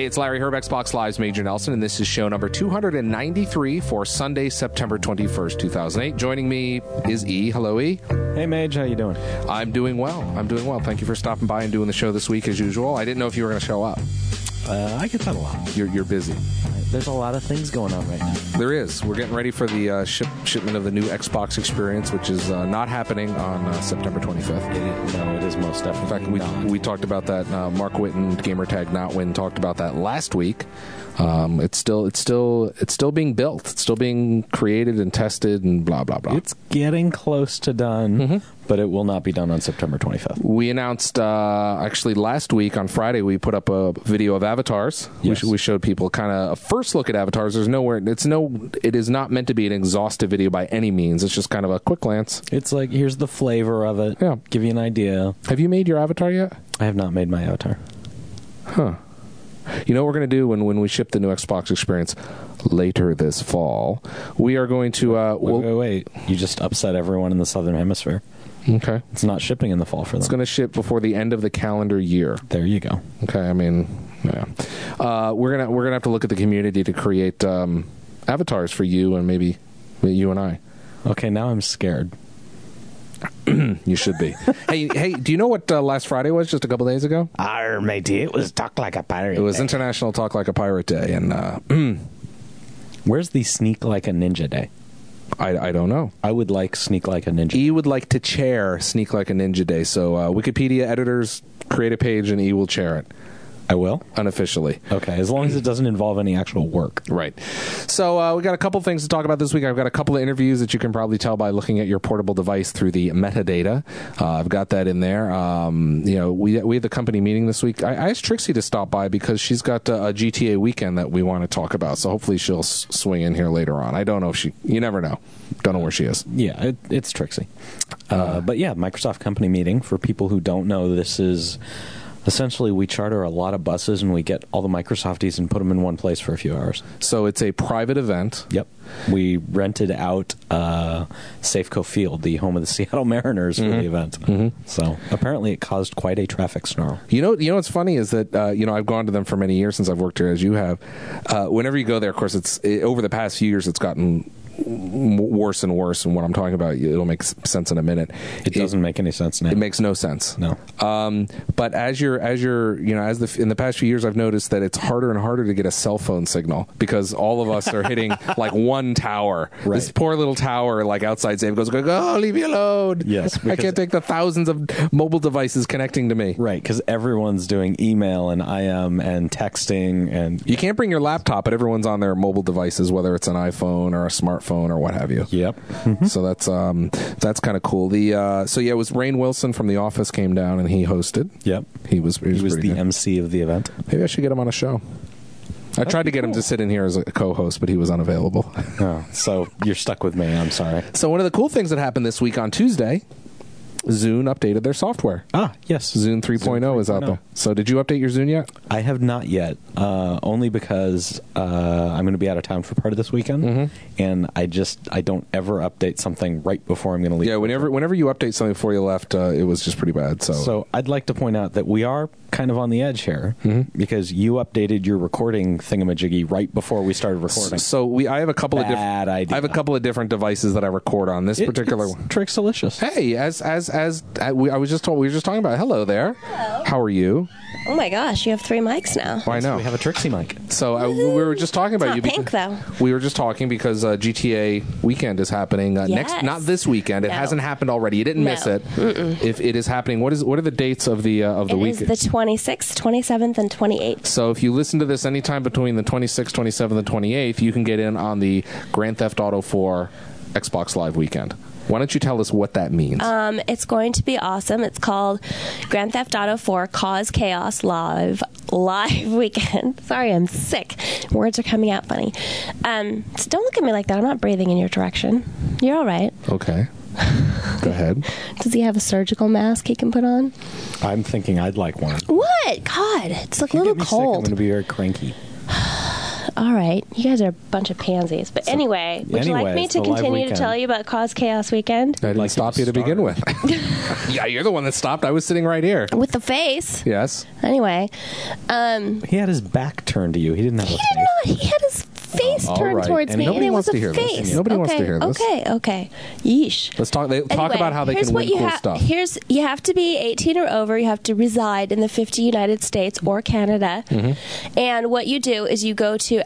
it's Larry Herb, Xbox Live's Major Nelson, and this is show number 293 for Sunday, September 21st, 2008. Joining me is E. Hello, E. Hey, Mage. How you doing? I'm doing well. Thank you for stopping by and doing the show this week as usual. I didn't know if you were going to show up. I get that a lot. You're busy. There's a lot of things going on right now. There is. We're getting ready for the shipment of the new Xbox experience, which is not happening on September 25th. No, it is most definitely. In fact, we talked about that. Mark Witten, Gamertag Notwin, talked about that last week. It's still being built. It's still being created and tested and blah blah blah. It's getting close to done, but it will not be done on September 25th. We announced actually last week on Friday. We put up a video of avatars. Yes. We showed people kind of a first look at avatars. It is not meant to be an exhaustive video by any means. It's just kind of a quick glance. It's like, here's the flavor of it. Yeah. Give you an idea. Have you made your avatar yet? I have not made my avatar. Huh. You know what we're going to do when we ship the new Xbox experience later this fall? We are going to... Wait. You just upset everyone in the Southern Hemisphere. Okay. It's not shipping in the fall for them. It's going to ship before the end of the calendar year. There you go. Okay, I mean, yeah. We're gonna have to look at the community to create avatars for you and maybe you and I. Okay, now I'm scared. You should be. Hey, do you know what last Friday was, just a couple days ago? Arr, matey, it was Talk Like a Pirate It was Day. International Talk Like a Pirate Day, and Where's the Sneak Like a Ninja Day? I don't know. I would like Sneak Like a Ninja. E would like to chair Sneak Like a Ninja Day, so Wikipedia editors create a page and E will chair it. I will? Unofficially. Okay, as long as it doesn't involve any actual work. Right. So we got a couple things to talk about this week. I've got a couple of interviews that you can probably tell by looking at your portable device through the metadata. I've got that in there. We had the company meeting this week. I asked Trixie to stop by because she's got a GTA weekend that we want to talk about. So hopefully she'll swing in here later on. I don't know if you never know. Don't know where she is. Yeah, it's Trixie. But yeah, Microsoft company meeting. For people who don't know, this is... Essentially, we charter a lot of buses and we get all the Microsofties and put them in one place for a few hours. So it's a private event. Yep. We rented out Safeco Field, the home of the Seattle Mariners, for the event. So apparently it caused quite a traffic snarl. You know what's funny is that I've gone to them for many years since I've worked here, as you have. Whenever you go there, of course, over the past few years, it's gotten worse and worse, and what I'm talking about, it'll make sense in a minute. It doesn't make any sense now. It makes no sense. No. But in the past few years, I've noticed that it's harder and harder to get a cell phone signal because all of us are hitting like one tower. Right. This poor little tower, like outside Save goes, oh, leave me alone. Yes, I can't take the thousands of mobile devices connecting to me. Right, because everyone's doing email and IM and texting, and you can't bring your laptop, but everyone's on their mobile devices, whether it's an iPhone or a smartphone or what have you. Yep. So that's kind of cool. It was Rainn Wilson from The Office came down and he hosted. Yep. He was the good. MC of the event. Maybe I should get him on a show. I tried to get him to sit in here as a co-host, but he was unavailable. Oh, so you're stuck with me. I'm sorry. So one of the cool things that happened this week on Tuesday, Zune updated their software. Ah, yes. Zune 3.0 is out there. So did you update your Zune yet? I have not yet, only because I'm going to be out of town for part of this weekend, and I don't ever update something right before I'm going to leave. Yeah, whenever you update something before you left, it was just pretty bad. So I'd like to point out that we are kind of on the edge here, because you updated your recording thingamajiggy right before we started recording. So I have a couple of different. idea. I have a couple of different devices that I record on. This particular one. Trick's delicious. Hey, we were just talking about. Hello there. Hello. How are you? Oh my gosh, you have 3 mics now. I know. We have a Trixie mic. So we were just talking about It's you. not pink, though. We were just talking because GTA weekend is happening Yes. not this weekend. It No. hasn't happened already. You didn't miss No. it. If it is happening, what are the dates of the It week? is the 26th, 27th, and 28th. So if you listen to this anytime between the 26th, 27th, and 28th, you can get in on the Grand Theft Auto 4 Xbox Live weekend. Why don't you tell us what that means? It's going to be awesome. It's called Grand Theft Auto 4 Cause Chaos Live Weekend. Sorry, I'm sick. Words are coming out funny. So don't look at me like that. I'm not breathing in your direction. You're all right. Okay. Go ahead. Does he have a surgical mask he can put on? I'm thinking I'd like one. What? God, it's like a If you little get me sick, I'm cold. going to be very cranky. all right, you guys are a bunch of pansies. But anyway, would you like me it's to the live continue to weekend. tell you about Cause Chaos Weekend? I didn't stop you to begin with. Yeah, you're the one that stopped. I was sitting right here. With the face. Yes. Anyway, He had his back turned to you. He didn't have a he face. did not. He had his face all turned right. towards And me, nobody and it wants was to a hear this. face. Nobody wants to hear this. Okay. Yeesh. Let's talk Anyway, about how they here's can what win cool stuff. You have to be 18 or over. You have to reside in the 50 United States or Canada. Mm-hmm. And what you do is you go to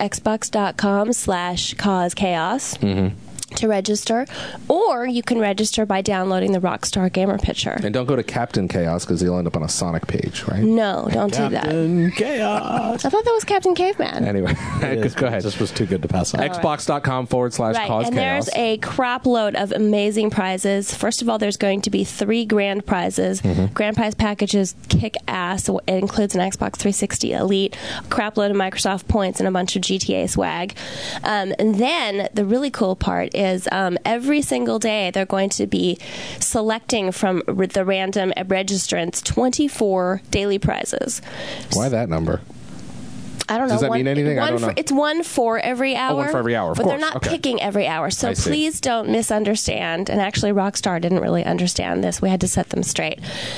xbox.com/causechaos. Mm-hmm. To register, or you can register by downloading the Rockstar Gamer Picture. And don't go to Captain Chaos because you'll end up on a Sonic page, right? No, don't do that. Captain Chaos. I thought that was Captain Caveman. Anyway, go ahead. This was too good to pass up. Xbox.com/cause Right, chaos. and there's a crap load of amazing prizes. First of all, there's going to be 3 grand prizes. Mm-hmm. Grand prize packages kick ass. It includes an Xbox 360 Elite, a crap load of Microsoft points, and a bunch of GTA swag. And then the really cool part is every single day they're going to be selecting from the random registrants 24 daily prizes. Why that number? I don't know. Does that mean anything? I don't know. It's one for every hour. one for every hour, of but course. they're not Okay. picking every hour. So I see. please don't misunderstand. And actually, Rockstar didn't really understand this. We had to set them straight.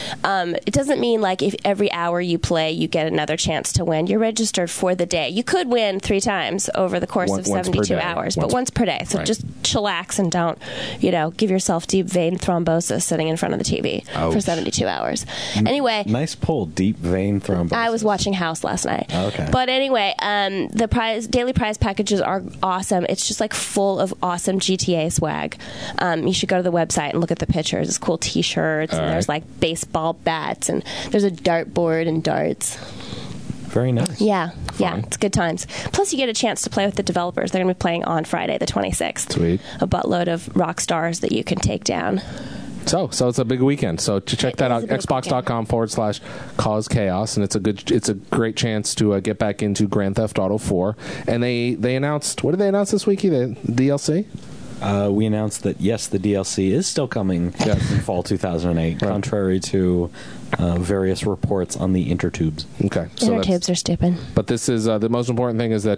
It doesn't mean like if every hour you play, you get another chance to win. You're registered for the day. You could win 3 times over the course of Once per 72 day. hours, but once per day. So Right. just chillax and don't, give yourself deep vein thrombosis sitting in front of the TV for Ouch. 72 hours. Anyway. Nice pull. Deep vein thrombosis. I was watching House last night. Okay. But anyway, the daily prize packages are awesome. It's just like full of awesome GTA swag. You should go to the website and look at the pictures. It's cool T-shirts, and there's like baseball bats, and there's a dartboard and darts. Very nice. Yeah, it's good times. Plus, you get a chance to play with the developers. They're going to be playing on Friday, the 26th. Sweet. A buttload of rock stars that you can take down. So it's a big weekend. So to check that out, xbox.com/cause chaos, and it's a great chance to get back into Grand Theft Auto 4. And they announced, what did they announce this week? The DLC? We announced that, yes, the DLC is still coming in fall 2008, contrary to various reports on the intertubes. Okay. Intertubes are stupid. But this is the most important thing is that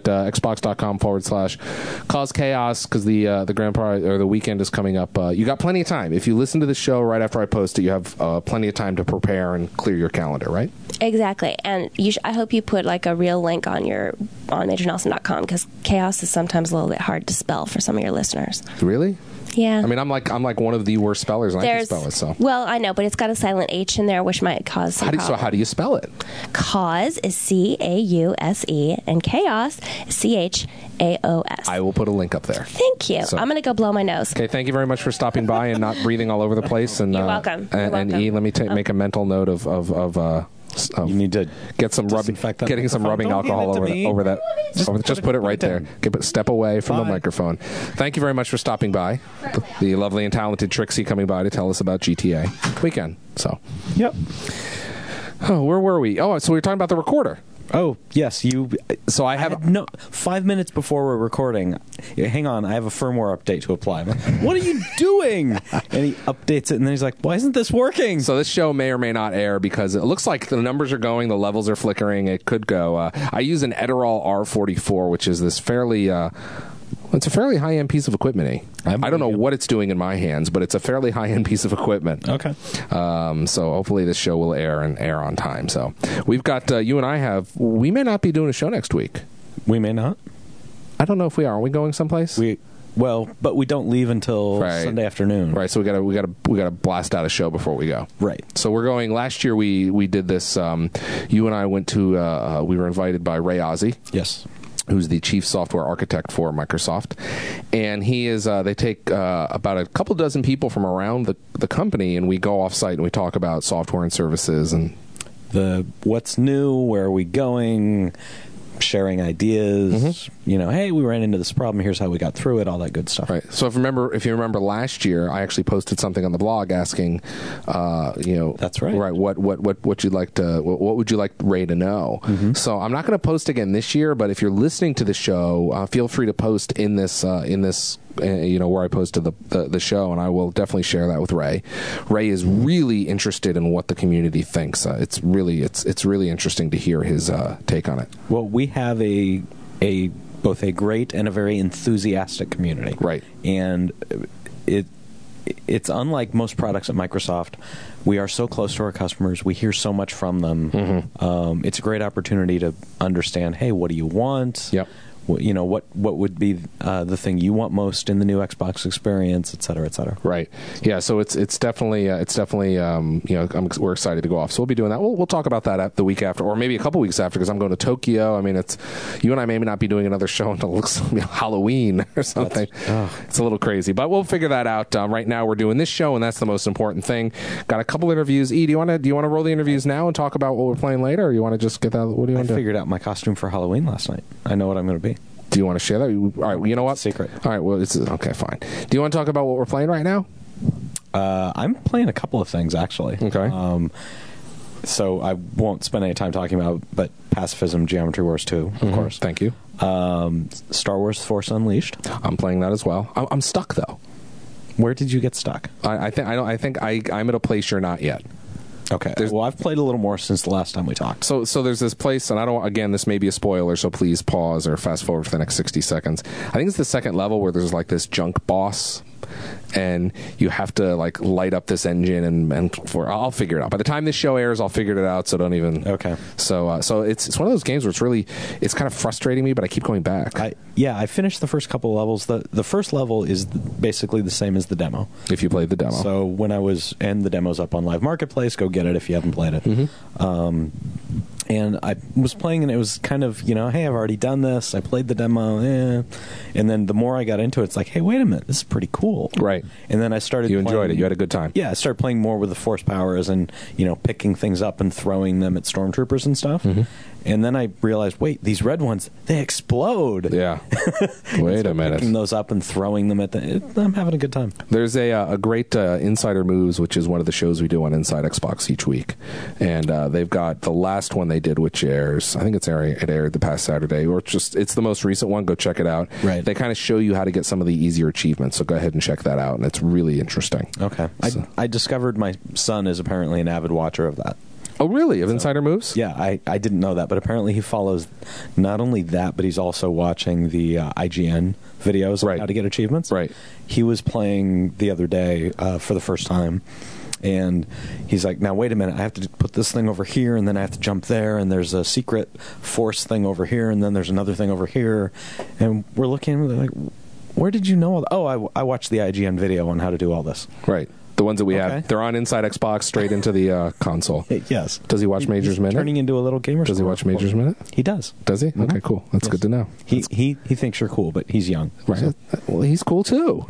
xbox.com/cause chaos, because the grand prize or the weekend is coming up. You got plenty of time. If you listen to the show right after I post it, you have plenty of time to prepare and clear your calendar, right? Exactly, and I hope you put like a real link on MajorNelson.com, because chaos is sometimes a little bit hard to spell for some of your listeners. Really? Yeah. I mean, I'm like one of the worst spellers, and I can spell it. So. Well, I know, but it's got a silent H in there, which might cause some problems. So how do you spell it? Cause is CAUSE, and chaos is CHAOS. I will put a link up there. Thank you. So- I'm going to go blow my nose. Okay, thank you very much for stopping by and not breathing all over the place. And, You're welcome. You're And welcome. E, let me make a mental note of You need to get some disinfect that getting some microphone. rubbing Don't alcohol give it to me. over that. Just put it right there. Step away from the Bye. microphone. Thank you very much for stopping by. The lovely and talented Trixie coming by to tell us about GTA weekend. So, Yep. oh, where were we? Oh, so we were talking about the recorder. Oh, yes, you... So I have No, 5 minutes before we're recording, hang on, I have a firmware update to apply. I'm like, what are you doing? And he updates it, and then he's like, why isn't this working? So this show may or may not air because it looks like the numbers are going, the levels are flickering. It could go. I use an Edirol R44, which is this fairly. It's a fairly high-end piece of equipment. I don't know what it's doing in my hands, but it's a fairly high-end piece of equipment. Okay. So hopefully this show will air on time. So we've got you and we may not be doing a show next week. We may not. I don't know if we are. Are we going someplace? But we don't leave until Sunday afternoon. Right. So we gotta blast out a show before we go. Right. So we're going. Last year we did this. You and I went to. We were invited by Ray Ozzie. Yes. Who's the chief software architect for Microsoft, and he is. They take about a couple dozen people from around the company, and we go off site and we talk about software and services and what's new, where are we going, sharing ideas. Hey, we ran into this problem. Here's how we got through it. All that good stuff. Right. So if you remember last year, I actually posted something on the blog asking, that's right. Right. What would you like Ray to know? So I'm not going to post again this year, but if you're listening to the show, feel free to post in this where I posted the show, and I will definitely share that with Ray. Ray is really interested in what the community thinks. It's really interesting to hear his take on it. Well, we have a both a great and a very enthusiastic community. Right. And it's unlike most products at Microsoft. We are so close to our customers. We hear so much from them. Mm-hmm. It's a great opportunity to understand, hey, what do you want? Yep. What would be the thing you want most in the new Xbox experience, et cetera, et cetera. Right. Yeah. So it's definitely we're excited to go off. So we'll be doing that. We'll talk about that at the week after, or maybe a couple weeks after, because I'm going to Tokyo. I mean, it's you and I may not be doing another show until Halloween or something. It's a little crazy, but we'll figure that out. Right now we're doing this show, and that's the most important thing. Got a couple interviews. Do you want to roll the interviews now and talk about what we're playing later, or you want to just get that? What do you want to do? I figured out my costume for Halloween last night. I know what I'm going to be. Do you want to share that? All right. Well, you know what? Secret. All right. Well, it's okay. Fine. Do you want to talk about what we're playing right now? I'm playing a couple of things, actually. Okay. So I won't spend any time talking about, but Pacifism, Geometry Wars 2, of course. Thank you. Star Wars Force Unleashed. I'm playing that as well. I'm stuck though. Where did you get stuck? I think I'm at a place you're not yet. Okay. Well, I've played a little more since the last time we talked. So there's this place, and again, this may be a spoiler, so please pause or fast forward for the next 60 seconds. I think it's the second level where there's like this junk boss, and you have to like light up this engine, and I'll figure it out. By the time this show airs, I'll figure it out, so don't even... Okay. So it's one of those games where it's kind of frustrating me, but I keep going back. I finished the first couple of levels. The first level is basically the same as the demo. If you played the demo. So and the demo's up on Live Marketplace, go get it if you haven't played it. Mm-hmm. And I was playing, and it was kind of, hey, I've already done this. I played the demo, and then the more I got into it, it's like, hey, wait a minute, this is pretty cool. Right. And then I started. You enjoyed it. You had a good time. Yeah, I started playing more with the force powers and picking things up and throwing them at stormtroopers and stuff. Mm-hmm. And then I realized, wait, these red ones, they explode. Yeah. Wait a minute. Picking those up and throwing them I'm having a good time. There's a great Insider Moves, which is one of the shows we do on Inside Xbox each week, and they've got the last one they did, which airs. I think it aired the past Saturday, or it's the most recent one. Go check it out. Right. They kind of show you how to get some of the easier achievements. So go ahead and check that out, and it's really interesting. Okay. So. I discovered my son is apparently an avid watcher of that. Oh, really? Of Insider Moves? Yeah, I didn't know that, but apparently he follows not only that, but he's also watching the IGN videos on how to get achievements. Right. He was playing the other day for the first time, and he's like, now, wait a minute, I have to put this thing over here, and then I have to jump there, and there's a secret force thing over here, and then there's another thing over here. And we're looking at him like, where did you know all that? Oh, I watched the IGN video on how to do all this. Right. The ones that we have, they're on Inside Xbox straight into the console. Yes. Does he watch Major's Minute? Turning into a little gamer. Does he watch Major's Minute? He does. Does he? Mm-hmm. Okay, cool. That's good to know. He thinks you're cool, but he's young. Right. So. Well, he's cool too.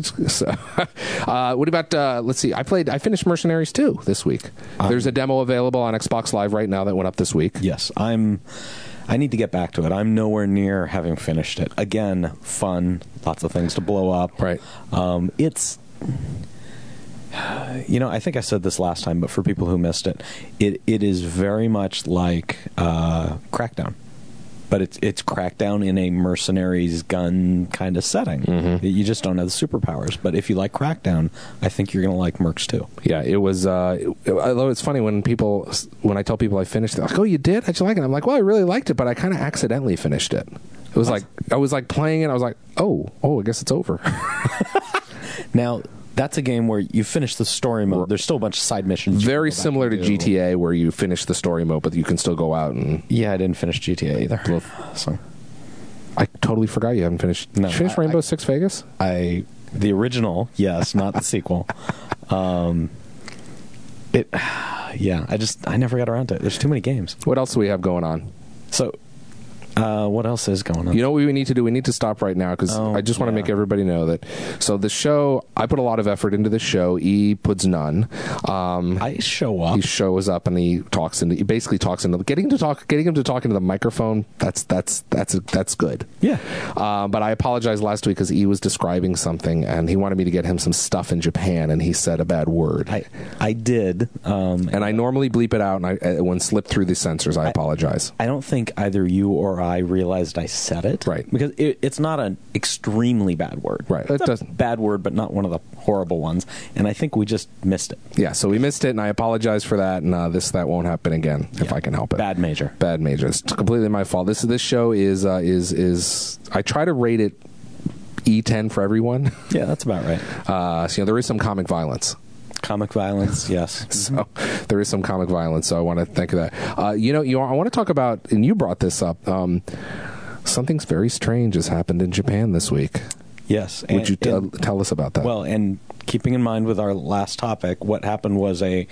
What about? Let's see. I finished Mercenaries 2 this week. There's a demo available on Xbox Live right now that went up this week. Yes, I need to get back to it. I'm nowhere near having finished it. Again, fun, lots of things to blow up. Right. It's. I think I said this last time, but for people who missed it, it is very much like Crackdown. But it's Crackdown in a mercenaries gun kind of setting. Mm-hmm. You just don't have the superpowers. But if you like Crackdown, I think you're going to like Mercs too. Yeah, it was. Although it's funny when I tell people I finished, they're like, "Oh, you did? How'd you like it?" I'm like, "Well, I really liked it, but I kind of accidentally finished it." It was like I was like playing it. I was like, "Oh, I guess it's over." Now. That's a game where you finish the story mode. There's still a bunch of side missions. Very similar to GTA, where you finish the story mode, but you can still go out and... Yeah, I didn't finish GTA either. So I totally forgot you haven't finished... No, Did you finish Rainbow Six Vegas? The original, yes, not the sequel. I never got around to it. There's too many games. What else do we have going on? So... what else is going on? You know what we need to do? We need to stop right now because I just want to make everybody know that. So the show, I put a lot of effort into this show. E puts none. I show up. He shows up and he basically talks into getting him to talk into the microphone. That's good. Yeah. But I apologized last week because E was describing something and he wanted me to get him some stuff in Japan and he said a bad word. I did. And I normally bleep it out and I when slipped through the censors. I apologize. I don't think either you or I realized I said it. Right. Because it's not an extremely bad word. Right. It's a bad word, but not one of the horrible ones. And I think we just missed it. Yeah, so we missed it, and I apologize for that, and that won't happen again if I can help it. Bad major. Bad major. It's completely my fault. This show is I try to rate it E10 for everyone. Yeah, that's about right. So there is some comic violence. Comic violence, yes. So there is some comic violence. So I want to thank you that. I want to talk about, and you brought this up. Something very strange has happened in Japan this week. Yes. Would you tell us about that? Well, and keeping in mind with our last topic, what happened was a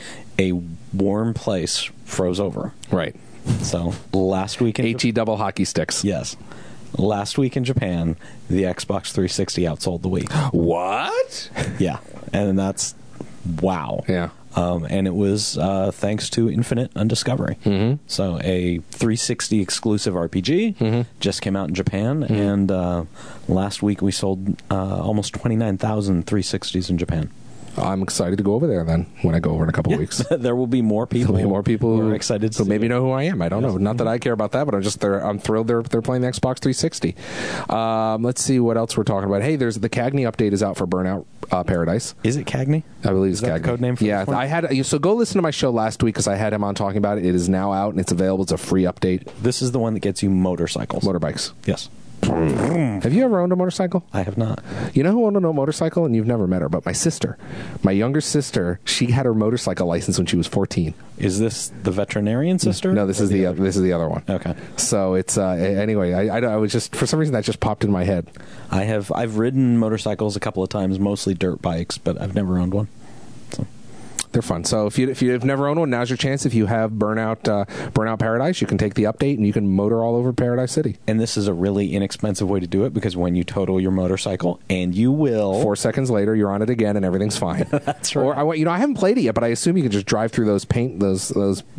warm place froze over. Right. So last week in HE double hockey sticks. Yes. Last week in Japan, the Xbox 360 outsold the Wii. What? Yeah. And that's wow. Yeah. And it was thanks to Infinite Undiscovery. Mm-hmm. So a 360 exclusive RPG just came out in Japan, and last week we sold almost 29,000 360s in Japan. I'm excited to go over there then when I go over in a couple of weeks. There will be more people. There'll be more people who are excited to who maybe know who I am. I don't know. Not that I care about that, but I'm thrilled they're playing the Xbox 360. Let's see what else we're talking about. Hey, there's the Cagney update is out for Burnout Paradise. Is it Cagney? I believe it's Is that Cagney. the code name for yeah, this one? I had so go listen to my show last week because I had him on talking about it. It is now out and it's available. It's a free update. This is the one that gets you motorcycles. Motorbikes. Yes. Have you ever owned a motorcycle? I have not. You know who owned a motorcycle? And you've never met her, but my sister. My younger sister, she had her motorcycle license when she was 14. Is this the veterinarian sister? No, this is the other one. Okay. So it's anyway. I was just for some reason that just popped in my head. I've ridden motorcycles a couple of times, mostly dirt bikes, but I've never owned one. So. They're fun. So if you've never owned one, now's your chance. If you have Burnout Paradise, you can take the update and you can motor all over Paradise City. And this is a really inexpensive way to do it because when you total your motorcycle, and you will, 4 seconds later, you're on it again and everything's fine. That's right. Or I haven't played it yet, but I assume you can just drive through those painting those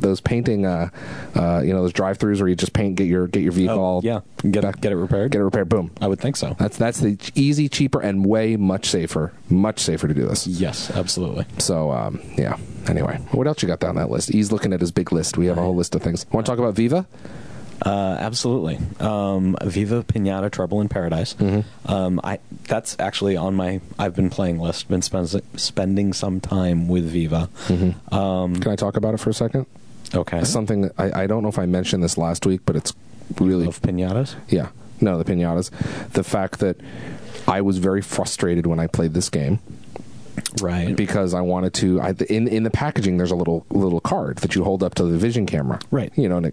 drive-throughs where you just get your vehicle. all get it repaired. Get it repaired. Boom. I would think so. That's the easy, cheaper, and way much safer to do this. Yes, absolutely. So yeah. Anyway, what else you got down that list? He's looking at his big list. We have a whole list of things. Want to talk about Viva? Absolutely. Viva Pinata Trouble in Paradise. Mm-hmm. That's actually on my I've been playing list. Been spending some time with Viva. Mm-hmm. Can I talk about it for a second? Okay. Something I don't know if I mentioned this last week, but it's really of pinatas. Yeah. No, the pinatas. The fact that I was very frustrated when I played this game. Right. Because I wanted to. In the packaging, there's a little card that you hold up to the vision camera. Right. You know, and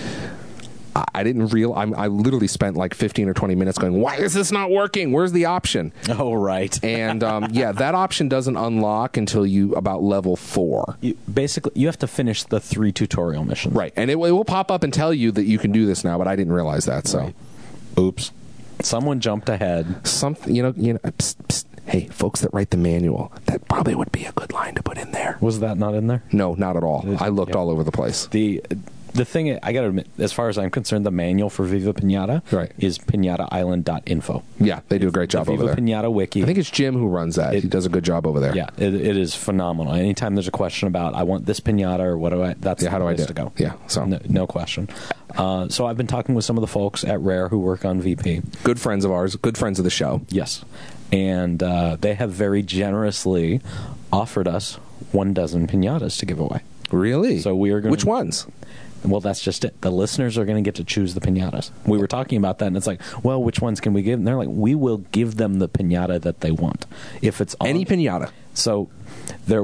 I didn't I literally spent like 15 or 20 minutes going, why is this not working? Where's the option? Oh, right. And that option doesn't unlock until you about level 4. Basically, you have to finish the 3 tutorial missions. Right. And it will pop up and tell you that you can do this now, but I didn't realize that. So, right. Oops. Someone jumped ahead. Something, psst, psst. Hey, folks that write the manual, that probably would be a good line to put in there. Was that not in there? No, not at all. I looked all over the place. The thing, I got to admit, as far as I'm concerned, the manual for Viva Pinata is pinataisland.info. Yeah, they do a great job over there. Viva Pinata Wiki. I think it's Jim who runs that. He does a good job over there. Yeah, it is phenomenal. Anytime there's a question about, I want this pinata or what do I, that's how do I do to go. Yeah, so. No question. So I've been talking with some of the folks at Rare who work on VP. Good friends of ours, good friends of the show. Yes. And they have very generously offered us 12 pinatas to give away. Really? So we are going. Which ones? Well, that's just it. The listeners are going to get to choose the pinatas. We were talking about that, and it's like, well, which ones can we give? And they're like, we will give them the pinata that they want. If it's on, any pinata. So they're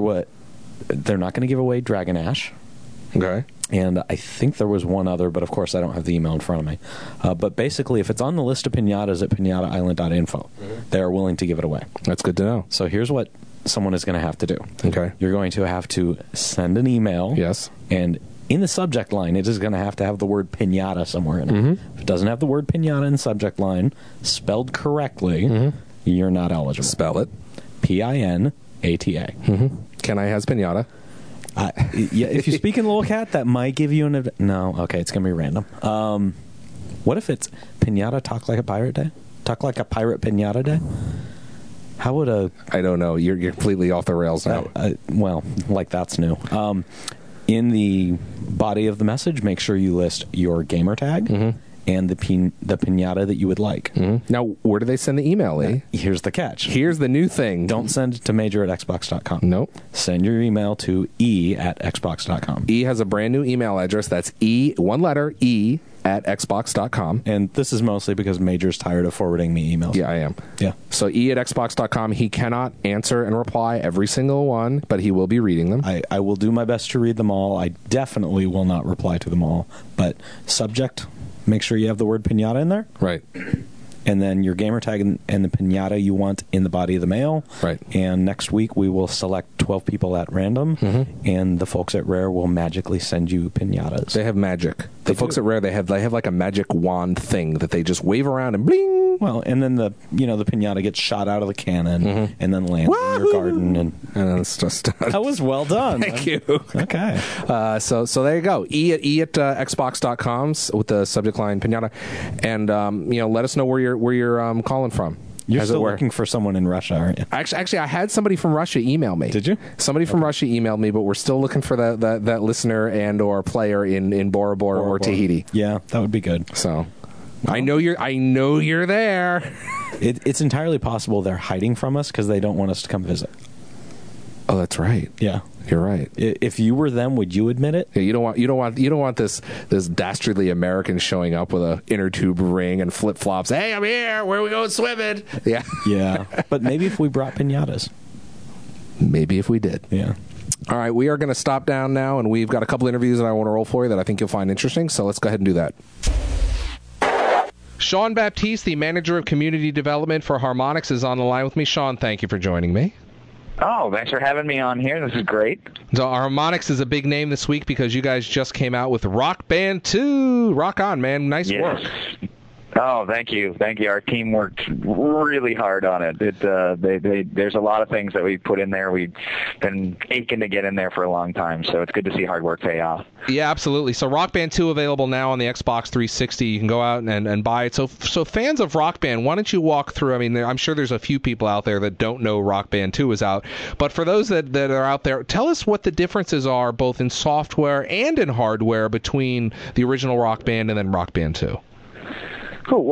not going to give away Dragon Ash. Okay. And I think there was one other, but of course I don't have the email in front of me. But basically, if it's on the list of pinatas at pinataisland.info, they are willing to give it away. That's good to know. So here's what someone is going to have to do. Okay. You're going to have to send an email. Yes. And in the subject line, it is going to have the word pinata somewhere in it. Mm-hmm. If it doesn't have the word pinata in the subject line, spelled correctly, you're not eligible. Spell it. Pinata. Mm-hmm. Can I has pinata? Yeah, if you speak in Little Cat, that might give you an... No, okay, it's going to be random. What if it's Pinata Talk Like a Pirate Day? Talk Like a Pirate Pinata Day? How would a... I don't know. You're completely off the rails now. Well, like that's new. In the body of the message, make sure you list your gamer tag and the piñata that you would like. Mm-hmm. Now, where do they send the email, Lee? Here's the catch. Here's the new thing. Don't send it to major@xbox.com. Nope. Send your email to e@xbox.com. E has a brand new email address. That's E, one letter, E at xbox.com. And this is mostly because Major's tired of forwarding me emails. Yeah, I am. Yeah. So E at xbox.com. He cannot answer and reply every single one, but he will be reading them. I will do my best to read them all. I definitely will not reply to them all. But subject, make sure you have the word piñata in there. Right. And then your gamer tag and the piñata you want in the body of the mail. Right. And next week we will select 12 people at random, and the folks at Rare will magically send you piñatas. They have magic. The folks at Rare, they have like a magic wand thing that they just wave around and bling. Well, and then the piñata gets shot out of the cannon and then lands in your garden, and it's just that was well done. Thank you. Okay. So there you go. E at xbox.com with the subject line piñata, and let us know where you're calling from. You're still looking for someone in Russia, aren't you? Actually, I had somebody from Russia email me. Did you? Somebody from Russia emailed me, but we're still looking for that listener and or player in Bora Bora or Tahiti. Yeah, that would be good. So, I know you're there. It's entirely possible they're hiding from us because they don't want us to come visit. Oh, that's right. Yeah. You're right. If you were them, would you admit it? Yeah, you don't want this dastardly American showing up with a inner tube ring and flip flops. Hey, I'm here. Where are we going swimming? Yeah. Yeah. But maybe if we brought piñatas. Maybe if we did. Yeah. All right, we are going to stop down now, and we've got a couple interviews that I want to roll for you that I think you'll find interesting. So let's go ahead and do that. Sean Baptiste, the manager of community development for Harmonix, is on the line with me. Sean, thank you for joining me. Oh, thanks for having me on here. This is great. So Harmonix is a big name this week because you guys just came out with Rock Band 2. Rock on, man. Nice work. Oh, thank you. Our team worked really hard on it. There's a lot of things that we put in there. We've been aching to get in there for a long time, so it's good to see hard work pay off. Yeah, absolutely. So Rock Band 2 available now on the Xbox 360. You can go out and buy it. So fans of Rock Band, why don't you walk through? I mean, I'm sure there's a few people out there that don't know Rock Band 2 is out. But for those that are out there, tell us what the differences are both in software and in hardware between the original Rock Band and then Rock Band 2. Cool.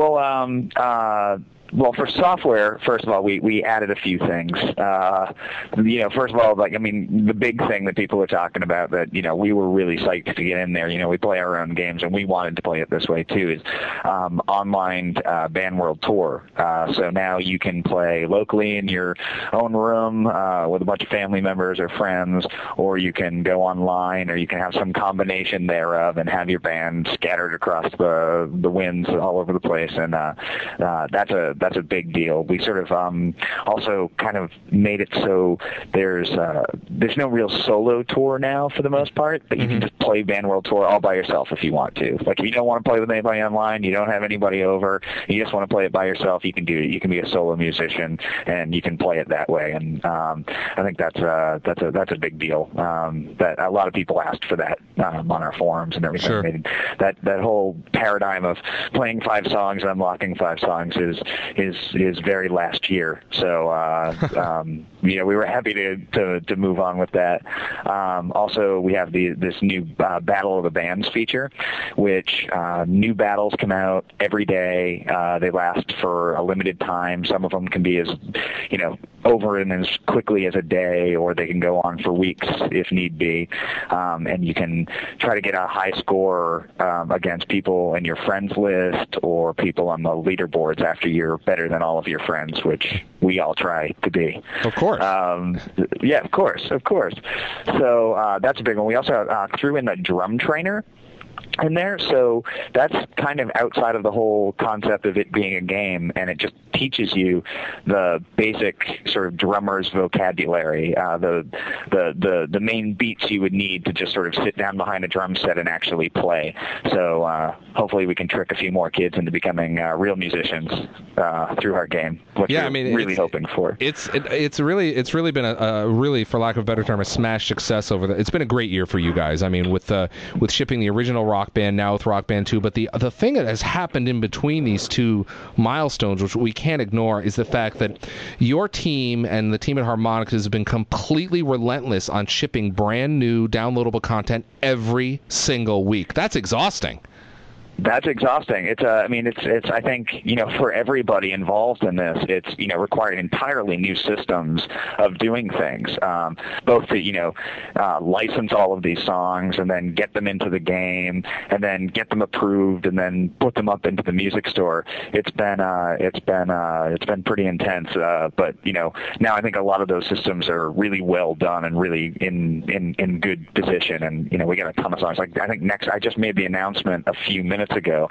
Well, for software, first of all, we added a few things. First of all, the big thing that people are talking about that, we were really psyched to get in there. We play our own games, and we wanted to play it this way, too, is online Band World Tour. So now you can play locally in your own room with a bunch of family members or friends, or you can go online, or you can have some combination thereof and have your band scattered across the winds all over the place. And that's a big deal. We sort of also kind of made it so there's no real solo tour now for the most part, but you can just play Band World Tour all by yourself if you want to. Like if you don't want to play with anybody online, you don't have anybody over, you just want to play it by yourself, you can do it. You can be a solo musician and you can play it that way. And I think that's a big deal. That a lot of people asked for that on our forums and everything. Sure. That whole paradigm of playing 5 songs and unlocking 5 songs is very last year. So we were happy to move on with that. Also, we have this new Battle of the Bands feature, which new battles come out every day. They last for a limited time. Some of them can be as over in as quickly as a day, or they can go on for weeks if need be. And you can try to get a high score against people in your friends list or people on the leaderboards after you're better than all of your friends, which we all try to be. Of course. Yeah, of course. So that's a big one. We also threw in the drum trainer in there, so that's kind of outside of the whole concept of it being a game, and it just teaches you the basic sort of drummer's vocabulary, the main beats you would need to just sort of sit down behind a drum set and actually play. So hopefully we can trick a few more kids into becoming real musicians through our game, which we're really hoping for. It's really been a really, for lack of a better term, a smash success it's been a great year for you guys. I mean, with shipping the original Rock Band, now with Rock Band 2, but the thing that has happened in between these two milestones, which we can't ignore, is the fact that your team and the team at Harmonix has been completely relentless on shipping brand new downloadable content every single week. That's exhausting. That's exhausting. It's I think, for everybody involved in this, it's, required entirely new systems of doing things, both to, license all of these songs and then get them into the game and then get them approved and then put them up into the music store. It's been pretty intense. But, now I think a lot of those systems are really well done and really in good position. And, we got a ton of songs. Like, I think I just made the announcement a few minutes ago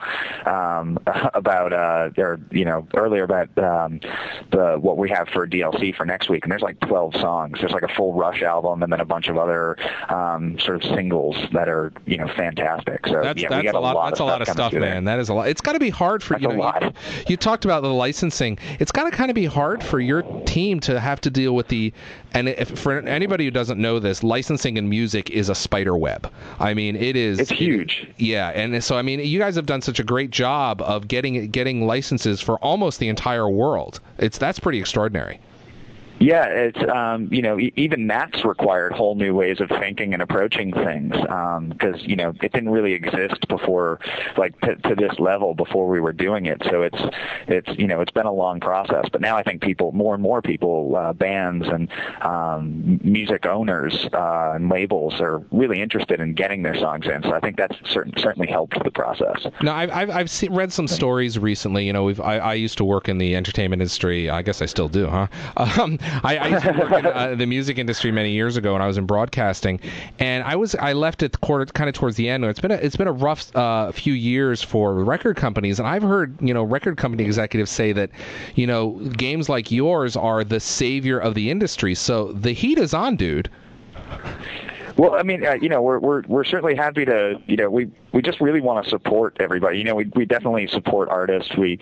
about earlier about what we have for DLC for next week, and there's like 12 songs. There's like a full Rush album and then a bunch of other sort of singles that are fantastic. So that's we got a lot. That's a lot of stuff, man. That is a lot. It's got to be hard for you talked about the licensing. It's got to kind of be hard for your team to have to deal with for anybody who doesn't know this, licensing in music is a spider web. I mean, it's huge. Yeah, and so I mean, you guys have done such a great job of getting licenses for almost the entire world. That's pretty extraordinary. Yeah, it's even that's required whole new ways of thinking and approaching things, because it didn't really exist before, like to this level before we were doing it. So it's been a long process. But now I think more and more people, bands and music owners and labels are really interested in getting their songs in. So I think that's certainly helped the process. Now I've read some stories recently. I used to work in the entertainment industry. I guess I still do, huh? I used to work in the music industry many years ago when I was in broadcasting, and I left it kind of towards the end. It's been a rough few years for record companies, and I've heard record company executives say that games like yours are the savior of the industry. So the heat is on, dude. Well, I mean, we're certainly happy to, we just really want to support everybody. We definitely support artists. We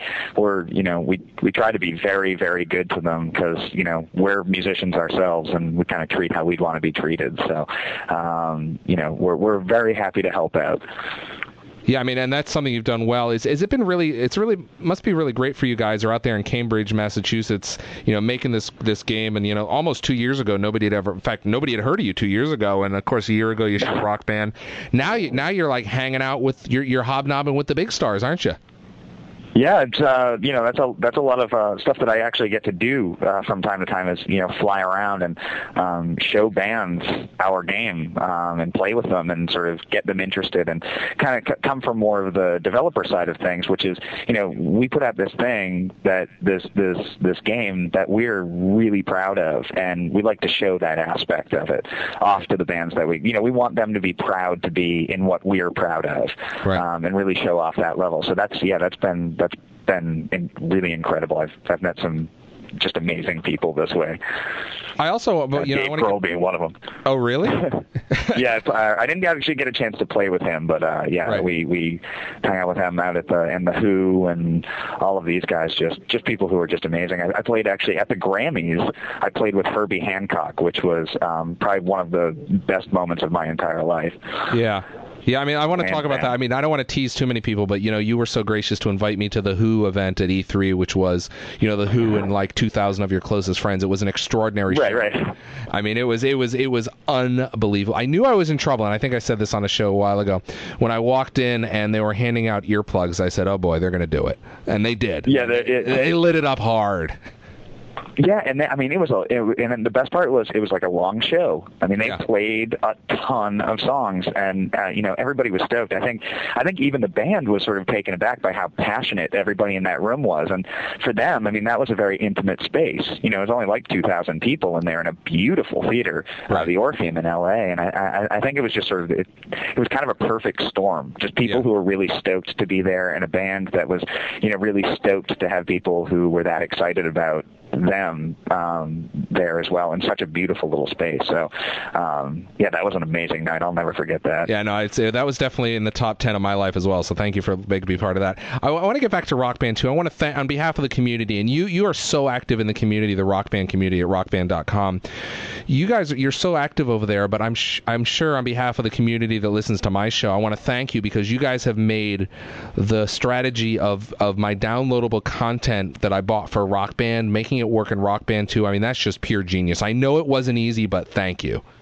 try to be very, very good to them because, we're musicians ourselves and we kind of treat how we'd want to be treated. So, we're very happy to help out. Yeah, I mean, and that's something you've done well. It's must be really great for you guys who are out there in Cambridge, Massachusetts, making this game. And, almost 2 years ago, nobody had heard of you 2 years ago. And of course, a year ago, you showed Rock Band. Now you're like hanging out with, you're hobnobbing with the big stars, aren't you? Yeah, it's that's a lot of stuff that I actually get to do from time to time is fly around and show bands our game and play with them and sort of get them interested and kind of come from more of the developer side of things, which is we put out this thing that this game that we're really proud of, and we like to show that aspect of it off to the bands that we want them to be proud to be in what we're proud of, right. And really show off that level. So that's been really incredible. I've met some just amazing people this way. I also, Dave Grohl being one of them. Oh, really? Yeah, I didn't actually get a chance to play with him, but right. we hung out with him out at the Who and all of these guys, just people who are just amazing. I played actually at the Grammys. I played with Herbie Hancock, which was probably one of the best moments of my entire life. Yeah. Yeah, I mean, I want to talk about that. I mean, I don't want to tease too many people, but, you were so gracious to invite me to the Who event at E3, which was, the Who and like 2,000 of your closest friends. It was an extraordinary show. Right. I mean, it was unbelievable. I knew I was in trouble, and I think I said this on a show a while ago. When I walked in and they were handing out earplugs, I said, oh, boy, they're going to do it. And they did. Yeah, they lit it up hard. Yeah, and and the best part was it was like a long show. I mean, they played a ton of songs, and everybody was stoked. I think even the band was sort of taken aback by how passionate everybody in that room was, and for them, I mean, that was a very intimate space. It was only like 2,000 people in there in a beautiful theater, the Orpheum in L.A. And I think it was just sort of it was kind of a perfect storm. Just people who were really stoked to be there, and a band that was really stoked to have people who were that excited about them there as well in such a beautiful little space. So that was an amazing night. I'll never forget that. Yeah, no, that was definitely in the top 10 of my life as well, so thank you for making me part of that. I want to get back to Rock Band too. I want to thank on behalf of the community, and you are so active in the community, the Rock Band community at rockband.com. You guys, you're so active over there, but I'm sure on behalf of the community that listens to my show, I want to thank you because you guys have made the strategy of my downloadable content that I bought for Rock Band, making it work in Rock Band too. I mean, that's just pure genius. I know it wasn't easy, but thank you.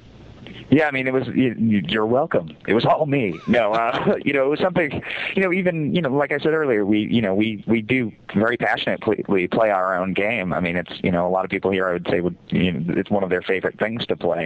Yeah, I mean, it was, you're welcome. It was all me. No, it was something, even, like I said earlier, we do very passionately play our own game. I mean, it's, a lot of people here, I would say, it's one of their favorite things to play.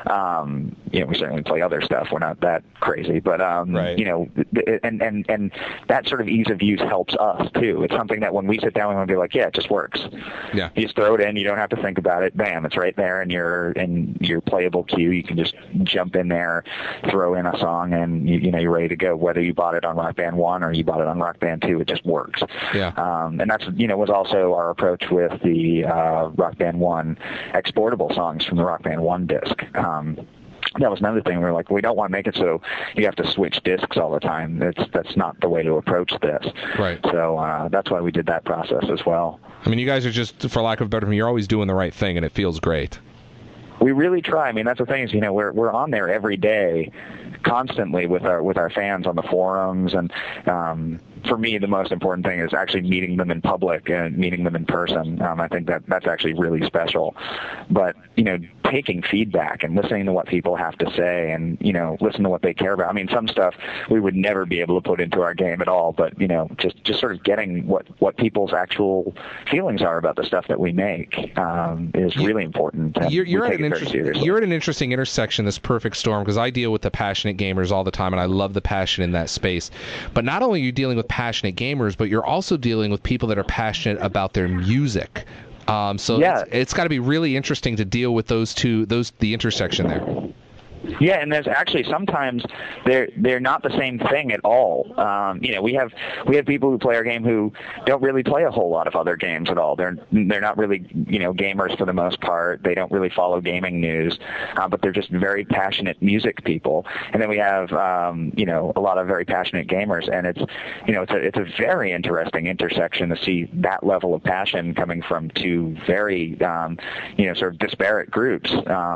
We certainly play other stuff. We're not that crazy, but, right. And that sort of ease of use helps us too. It's something that when we sit down, we want to be like, yeah, it just works. Yeah. You just throw it in. You don't have to think about it. Bam, it's right there in your playable queue. You can just jump in there, throw in a song, and you're ready to go. Whether you bought it on Rock Band 1 or you bought it on Rock Band 2, it just works. Yeah. And that's was also our approach with the Rock Band 1 exportable songs from the Rock Band 1 disc. That was another thing. We were like, we don't want to make it so you have to switch discs all the time. That's not the way to approach this. Right. So that's why we did that process as well. I mean, you guys are just, for lack of a better term, you're always doing the right thing, and it feels great. We really try. I mean, that's the thing is, we're on there every day, constantly with our fans on the forums, and for me, the most important thing is actually meeting them in public and meeting them in person. I think that's actually really special. But taking feedback and listening to what people have to say, and listen to what they care about. I mean, some stuff we would never be able to put into our game at all. But just sort of getting what people's actual feelings are about the stuff that we make is really important. You're at an interesting intersection, this perfect storm, because I deal with the passionate gamers all the time, and I love the passion in that space. But not only are you dealing with passionate gamers, but you're also dealing with people that are passionate about their music. So yeah. It's got to be really interesting to deal with the intersection there. Yeah, and there's actually sometimes they're not the same thing at all. We have people who play our game who don't really play a whole lot of other games at all. They're not really gamers for the most part. They don't really follow gaming news, but they're just very passionate music people. And then we have a lot of very passionate gamers, and it's a very interesting intersection to see that level of passion coming from two very sort of disparate groups.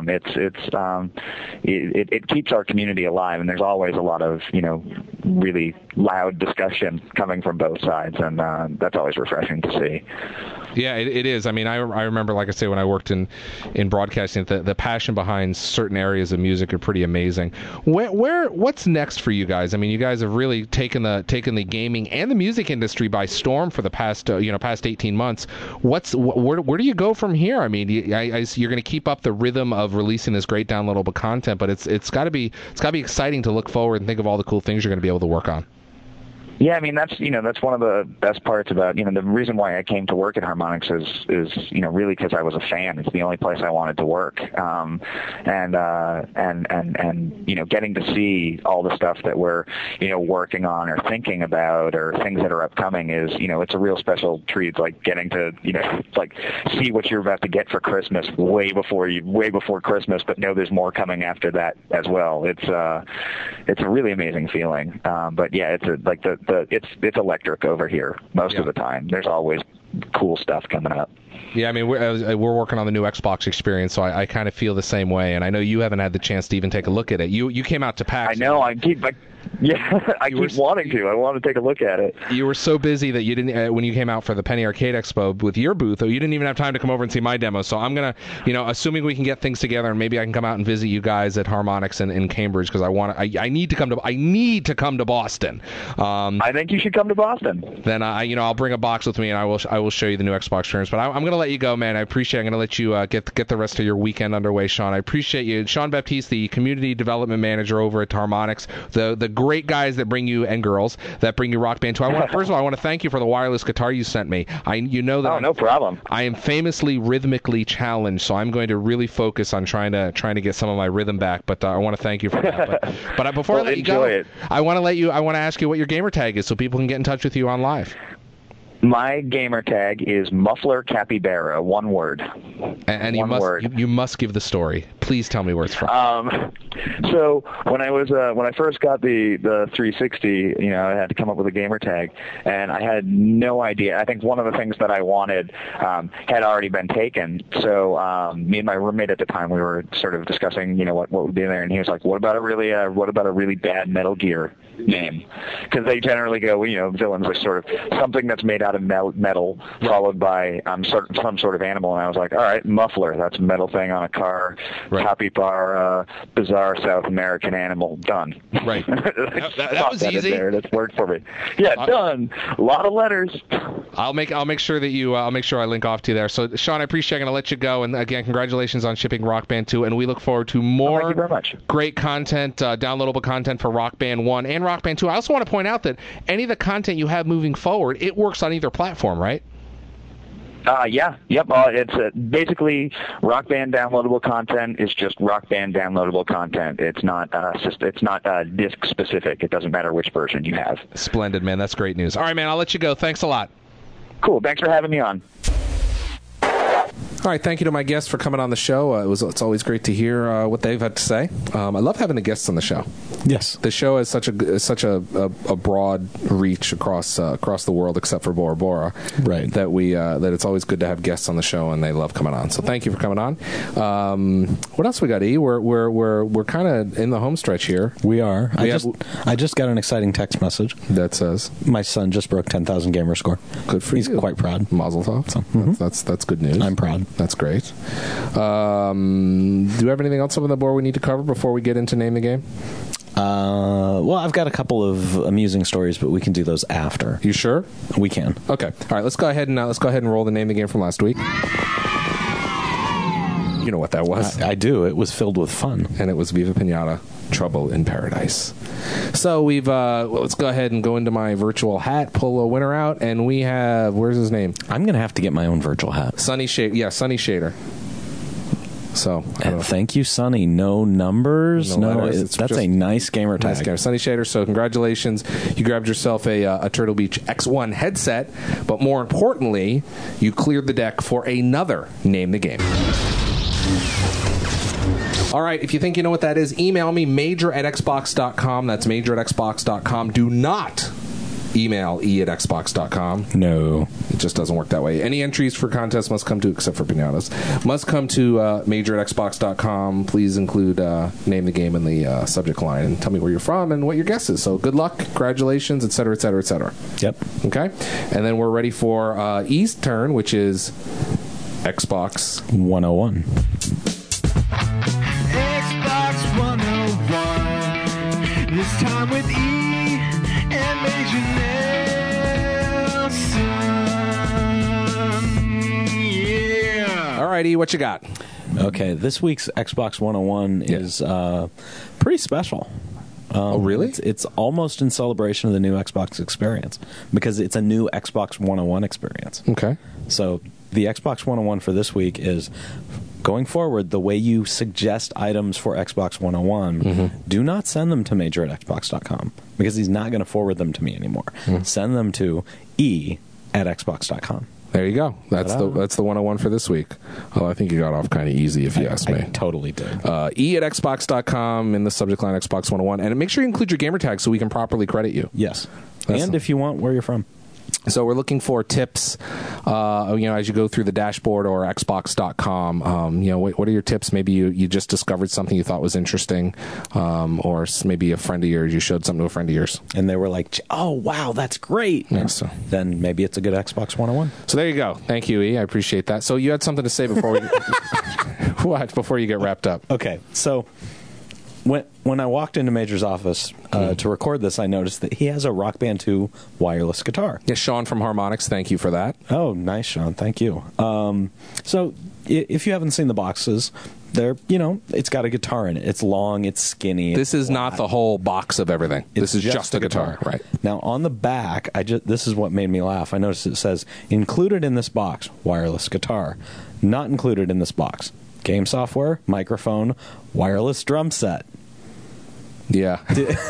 It keeps our community alive, and there's always a lot of really loud discussion coming from both sides, and that's always refreshing to see. Yeah, it is. I mean, I remember, like I say, when I worked in broadcasting, the passion behind certain areas of music are pretty amazing. What's next for you guys? I mean, you guys have really taken the gaming and the music industry by storm for the past 18 months. Where do you go from here? I mean, you're going to keep up the rhythm of releasing this great downloadable content, but it's got to be exciting to look forward and think of all the cool things you're going to be able to work on. Yeah, I mean that's one of the best parts about the reason why I came to work at Harmonix is really because I was a fan. It's the only place I wanted to work, and getting to see all the stuff that we're working on or thinking about or things that are upcoming is it's a real special treat. It's like getting to like see what you're about to get for Christmas way before Christmas, but know there's more coming after that as well. It's a really amazing feeling. But yeah, it's electric over here most of the time. There's always cool stuff coming up. Yeah, I mean, we're working on the new Xbox experience, so I kind of feel the same way. And I know you haven't had the chance to even take a look at it. You came out to PAX. I know. I keep wanting to. I want to take a look at it. You were so busy that you didn't, when you came out for the Penny Arcade Expo with your booth, you didn't even have time to come over and see my demo. So I'm going to, assuming we can get things together, and maybe I can come out and visit you guys at Harmonix in Cambridge, because I need to come to Boston. I think you should come to Boston. Then I'll bring a box with me, and I will show you the new Xbox experience. But I'm going to let you go, man. I'm going to let you get the rest of your weekend underway, Sean. I appreciate you. Sean Baptiste, the community development manager over at Harmonix, the great guys that bring you, and girls that bring you Rock Band 2. First of all, I want to thank you for the wireless guitar you sent me. No problem. I am famously rhythmically challenged, so I'm going to really focus on trying to get some of my rhythm back. But I want to thank you for that. But before I let you go, I want to ask you what your gamer tag is, so people can get in touch with you on live. My gamer tag is Muffler Capybara, one word. And you must give the story. Please tell me where it's from. So when I first got the 360, I had to come up with a gamer tag, and I had no idea. I think one of the things that I wanted had already been taken. So me and my roommate at the time, we were sort of discussing, what would be there, and he was like, "What about a really bad Metal Gear name, because they generally go, villains are sort of something that's made out of metal, followed by some sort of animal. And I was like, all right, muffler, that's a metal thing on a car. Right. Capybara, bizarre South American animal, done. Right. that was easy. That's worked for me. Yeah, done. A lot of letters. I'll make sure that I'll make sure I link off to you there. So, Sean, I appreciate it. I'm going to let you go. And again, congratulations on shipping Rock Band 2. And we look forward to more thank you very much. Great content, downloadable content for Rock Band 1 and Rock Band 2. I also want to point out that any of the content you have moving forward, it works on either platform, right? Yeah. Yep. It's basically Rock Band downloadable content is just Rock Band downloadable content. It's not disc specific. It doesn't matter which version you have. Splendid, man. That's great news. All right, man. I'll let you go. Thanks a lot. Cool. Thanks for having me on. All right, thank you to my guests for coming on the show. It's always great to hear what they've had to say. I love having the guests on the show. Yes, the show has such a broad reach across the world, except for Bora Bora. Right. That it's always good to have guests on the show, and they love coming on. So thank you for coming on. What else we got, E? We're kind of in the home stretch here. We are. I just got an exciting text message that says my son just broke 10,000 gamer score. Good for you. He's quite proud. Mazel tov. So, that's good news. I'm proud. That's great. Do we have anything else on the board we need to cover before we get into Name the Game? Well, I've got a couple of amusing stories, but we can do those after. You sure? We can. Okay. All right. Let's go ahead and roll the Name the Game from last week. You know what that was? I do. It was filled with fun, and it was Viva Pinata, Trouble in Paradise. So let's go ahead and go into my virtual hat, pull a winner out, and we have, where's his name? I'm going to have to get my own virtual hat. Sunny Shader. Yeah, Sunny Shader. So, thank you, Sunny. No numbers. That's a nice gamer tag. Nice gamer. Sunny Shader. So congratulations. You grabbed yourself a Turtle Beach X1 headset, but more importantly, you cleared the deck for another Name the Game. All right, if you think you know what that is, email me, major@xbox.com. That's major@xbox.com. Do not email e@xbox.com. No. It just doesn't work that way. Any entries for contests must come to, except for pinatas, must come to major@xbox.com. Please include name the game in the subject line and tell me where you're from and what your guess is. So good luck, congratulations, etc., etc., etc. Yep. Okay? And then we're ready for E's turn, which is Xbox 101. Xbox 101. This time with E and Major Nelson. Yeah. All right, E, what you got? Okay, this week's Xbox 101 is pretty special. Oh, really? It's almost in celebration of the new Xbox experience because it's a new Xbox 101 experience. Okay. So the Xbox 101 for this week is, going forward, the way you suggest items for Xbox 101, do not send them to major@xbox.com because he's not going to forward them to me anymore. Send them to e@xbox.com. There you go. That's the 101 for this week. Oh, I think you got off kind of easy if you ask me. I totally did. e@xbox.com in the subject line Xbox 101. And make sure you include your gamer tag so we can properly credit you. Yes. And if you want, where you're from. So we're looking for tips, as you go through the dashboard or Xbox.com. What are your tips? Maybe you just discovered something you thought was interesting, or maybe a friend of yours, you showed something to a friend of yours. And they were like, oh, wow, that's great. Yeah, so. Then maybe it's a good Xbox 101. So there you go. Thank you, E. I appreciate that. So you had something to say before we before you get wrapped up. Okay, so when I walked into Major's office to record this, I noticed that he has a Rock Band 2 wireless guitar. Yes, Sean from Harmonix, thank you for that. Oh, nice, Sean. Thank you. So if you haven't seen the boxes, it's got a guitar in it. It's long, it's skinny. This is not the whole box of everything. This is just a guitar. Right. Now, on the back, this is what made me laugh. I noticed it says, included in this box, wireless guitar. Not included in this box, game software, microphone, wireless drum set. Yeah.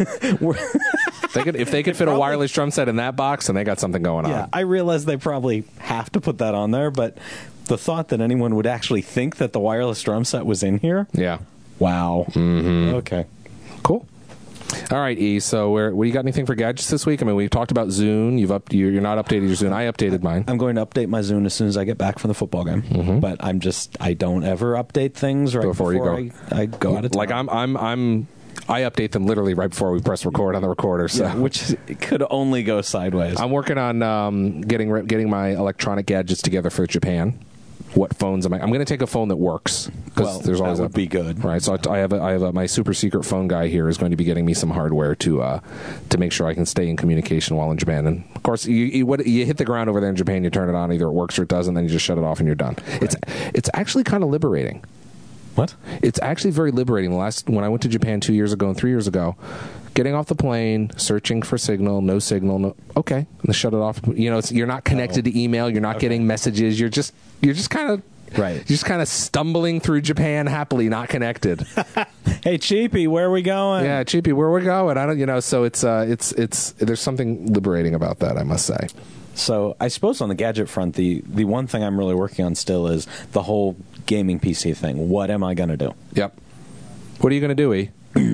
If they could fit a wireless drum set in that box, then they got something going on. Yeah, I realize they probably have to put that on there, but the thought that anyone would actually think that the wireless drum set was in here? Yeah. Wow. Mm-hmm. Okay. Cool. All right, E. So, what do you got? Anything for gadgets this week? I mean, we've talked about Zune. You're not updated your Zune. I updated mine. I'm going to update my Zune as soon as I get back from the football game. But I don't ever update things right before you go. I go out of town. Like I update them literally right before we press record on the recorder. So. Yeah, which could only go sideways. I'm working on getting my electronic gadgets together for Japan. What phones am I? I'm going to take a phone that works because there's always that would be good, right? So I have my super secret phone guy here is going to be getting me some hardware to make sure I can stay in communication while in Japan. And of course, you hit the ground over there in Japan, you turn it on, either it works or it doesn't, then you just shut it off and you're done. Right. It's actually kind of liberating. What? It's actually very liberating. When I went to Japan 2 years ago and 3 years ago, getting off the plane, searching for signal, no signal, okay, and shut it off. You know, you're not connected to email, you're not getting messages, you're just kind of right. You're just kind of stumbling through Japan happily, not connected. Hey, Cheapy, where are we going? Yeah, Cheapy, where are we going? I don't, so it's there's something liberating about that, I must say. So I suppose on the gadget front, the one thing I'm really working on still is the whole gaming PC thing. What am I going to do? Yep. What are you going to do, E?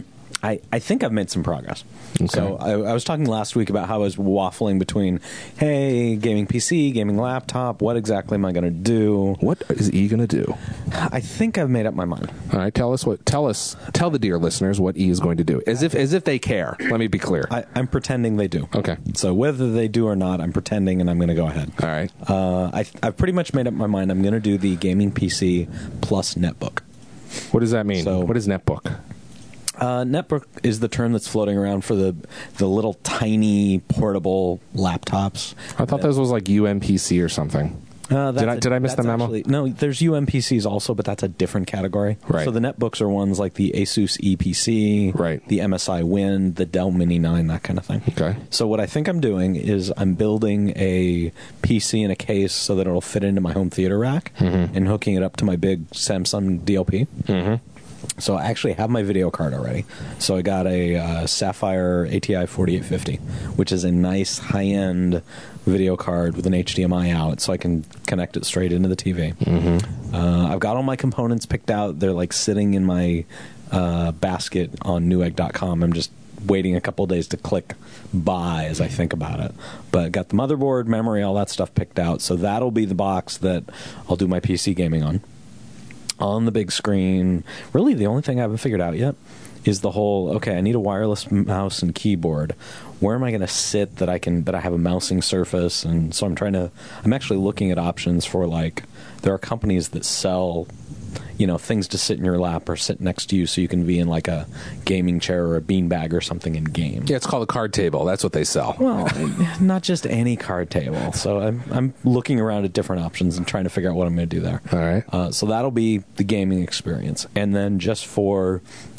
I think I've made some progress. Okay. So I was talking last week about how I was waffling between, hey, gaming PC, gaming laptop, what exactly am I going to do? What is E going to do? I think I've made up my mind. All right, tell the dear listeners what E is going to do. As if they care. Let me be clear. I'm pretending they do. Okay. So whether they do or not, I'm pretending and I'm going to go ahead. All right. I've pretty much made up my mind. I'm going to do the gaming PC plus netbook. What does that mean? So, what is netbook? Netbook is the term that's floating around for the little tiny portable laptops. I thought this was like UMPC or something. Did I miss the memo? No, there's UMPCs also, but that's a different category. Right. So the netbooks are ones like the Asus EPC, right. the MSI Wind, the Dell Mini 9, that kind of thing. Okay. So what I think I'm doing is I'm building a PC in a case so that it'll fit into my home theater rack and hooking it up to my big Samsung DLP. Mm-hmm. So I actually have my video card already. So I got a Sapphire ATI 4850, which is a nice high-end video card with an HDMI out, so I can connect it straight into the TV. Mm-hmm. I've got all my components picked out. They're like sitting in my basket on Newegg.com. I'm just waiting a couple of days to click buy as I think about it. But got the motherboard, memory, all that stuff picked out. So that'll be the box that I'll do my PC gaming on the big screen. Really, the only thing I haven't figured out yet is the whole, okay, I need a wireless mouse and keyboard. Where am I going to sit that I have a mousing surface? And so I'm actually looking at options for, like, there are companies that sell, things to sit in your lap or sit next to you so you can be in like a gaming chair or a beanbag or something in game. Yeah, it's called a card table. That's what they sell. Well, not just any card table. So I'm looking around at different options and trying to figure out what I'm going to do there. All right. So that'll be the gaming experience. And then just for,